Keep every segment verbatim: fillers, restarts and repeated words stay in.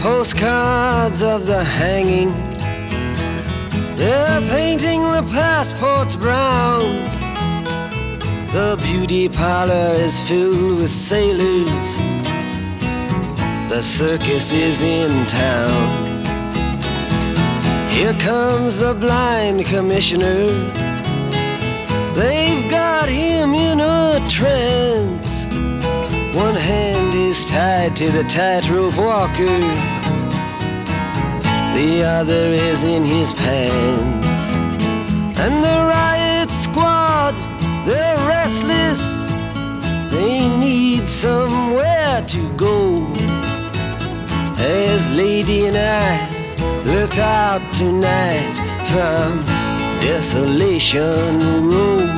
postcards of the hanging. They're painting the passports brown. The beauty parlor is filled with sailors. The circus is in town. Here comes the blind commissioner. They've got him in a trance. One hand is tied to the tightrope walker. The other is in his pants. And the riot squad, they're restless. They need somewhere to go. As Lady and I look out tonight from Desolation Road.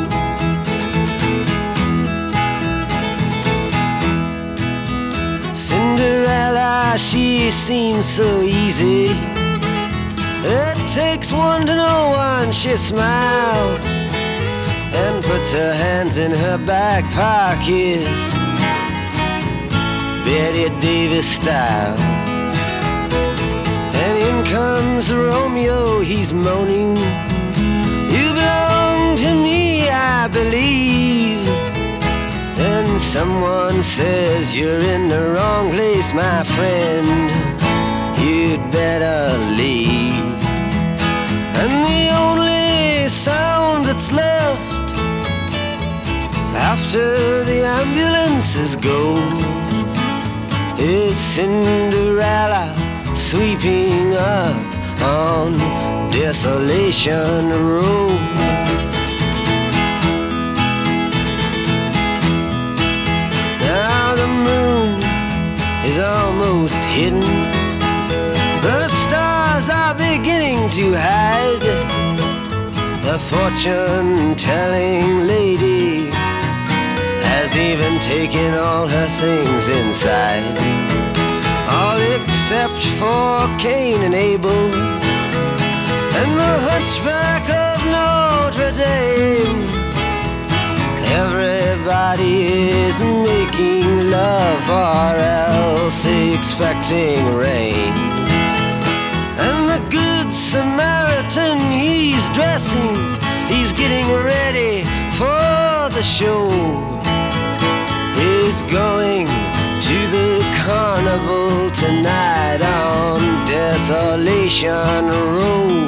Cinderella, she seems so easy. It takes one to know one. She smiles and puts her hands in her back pocket, Betty Davis style. And in comes Romeo, he's moaning, "You belong to me, I believe." And someone says, "You're in the wrong place, my friend. You'd better leave." And the only sound that's left after the ambulances go is Cinderella sweeping up on Desolation Road. Now the moon is almost hidden. The stars are beginning to hide. The fortune-telling lady has even taken all her things inside, all except for Cain and Abel and the hunchback of Notre Dame. Everybody is making love or else expecting rain. And the Good Samaritan, he's dressing, he's getting ready for the show. He's going to the carnival tonight on Desolation Road.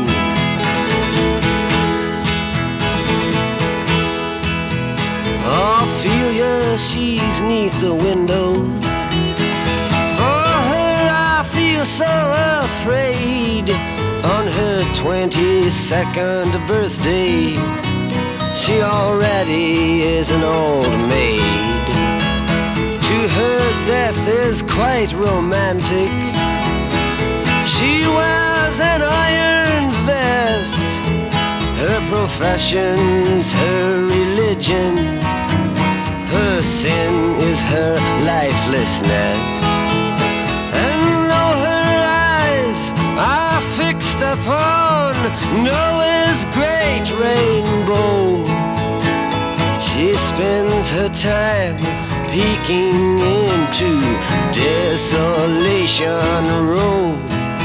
Ophelia, she's neath the window. For her I feel so afraid. On her twenty-second birthday, she already is an old maid. To her death is quite romantic. She wears an iron vest. Her profession's her religion. Her sin is her lifelessness. And though her eyes are fixed upon Noah's great rainbow, she spends her time peeking into Desolation Road.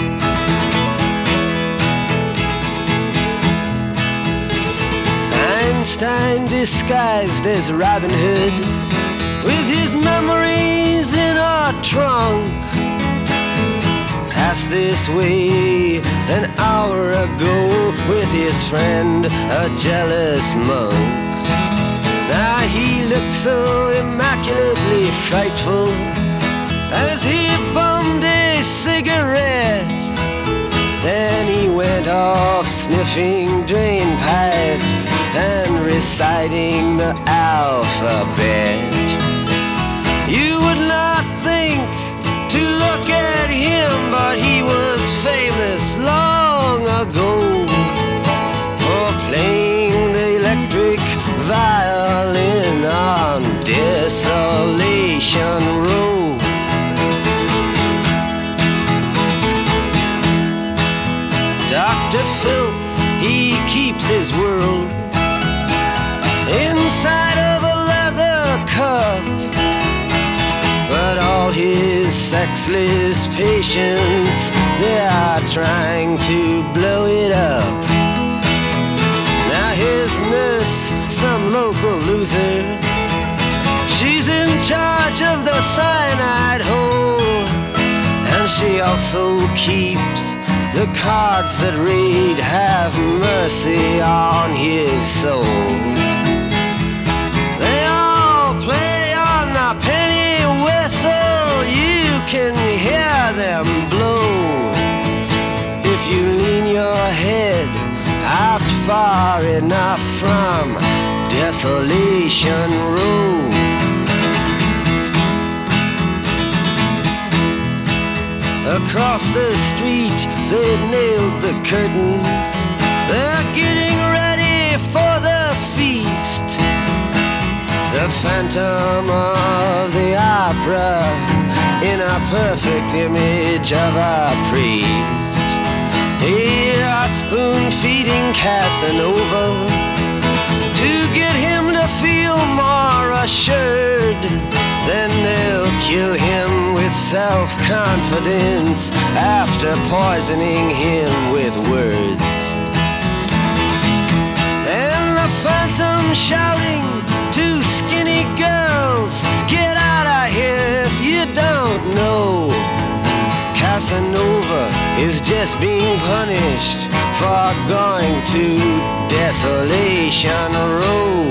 Einstein disguised as Robin Hood, with his memories in a trunk, passed this way an hour ago with his friend, a jealous monk. Now he looked so immaculately frightful as he bummed a cigarette. Then he went off sniffing drain pipes and reciting the alphabet. You would not think to look at him, but he was famous long ago for playing the electric violin on Desolation Road. Doctor Filth, he keeps his world inside of a leather cup, but all his sexless patients, they are trying to blow it up. Now his nurse, some local loser, she's in charge of the cyanide hole, and she also keeps the cards that read have mercy on his soul. They all play on the penny whistle, you can hear them blow. If you lean your head out far enough from Desolation Row. Across the street, they've nailed the curtains. They're getting ready for the feast. The Phantom of the Opera in a perfect image of a priest. Here are spoon-feeding Casanova to get him to feel more assured. Then they'll kill him with self-confidence after poisoning him with words. And the Phantom shouting to skinny girls, get out of here if you don't know. Casanova is just being punished for going to Desolation Row.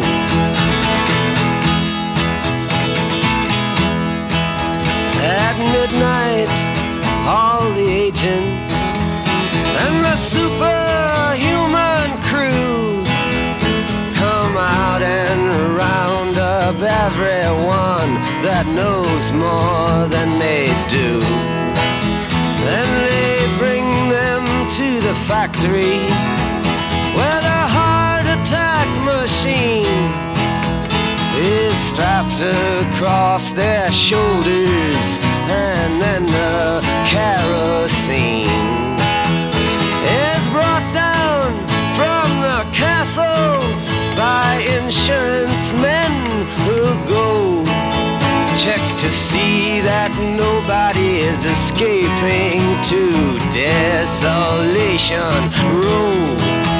At midnight, all the agents and the superhuman crew come out and round up everyone that knows more than they do. Then they bring them to the factory where the heart attack machine is strapped across their shoulders, and then the kerosene is brought down from the castles by insurance men who go check to see that nobody is escaping to Desolation Row.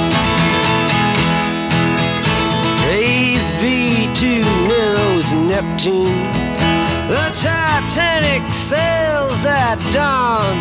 Praise be to Nero's Neptune, the Titanic sails at dawn.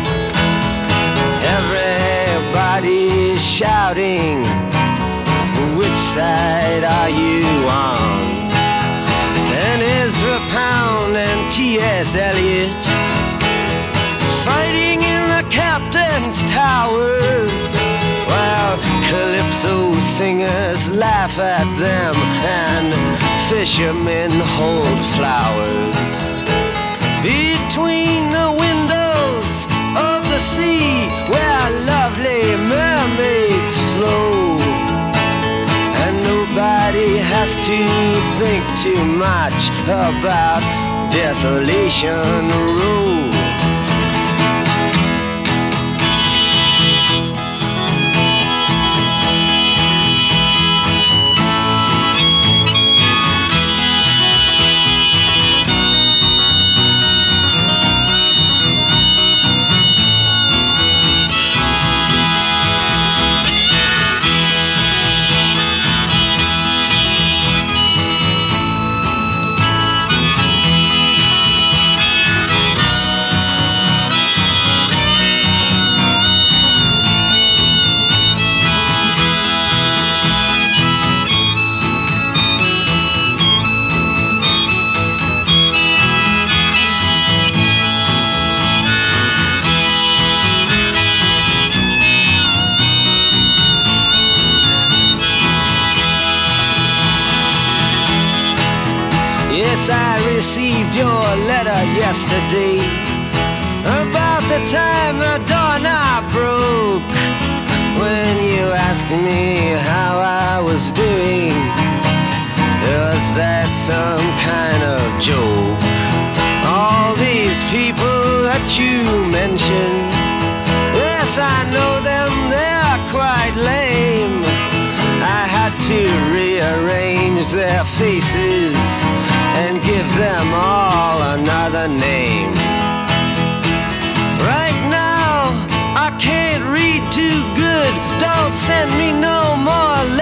Everybody's shouting, which side are you on? And Ezra Pound and T S Eliot fighting in the captain's tower, while calypso singers laugh at them and fishermen hold flowers. Between the windows of the sea where lovely mermaids flow, and nobody has to think too much about Desolation Row. Yes, I received your letter yesterday about the time the doorknob broke. When you asked me how I was doing, was that some kind of joke? All these people that you mentioned, yes, I know them, they're quite lame. I had to rearrange their faces and give them all another name. can't read too good. Don't send me no more